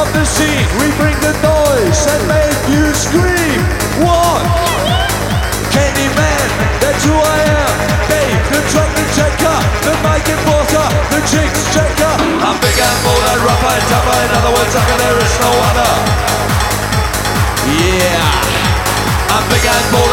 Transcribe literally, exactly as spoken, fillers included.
of the scene. We bring the noise and make you scream. One, Candyman, that's who I am. Babe, the chocolate checker, the mic importer, the chicks checker. I'm big and bold and rough and tough. In other words, sucker, there is no other. Yeah, I'm big and bold.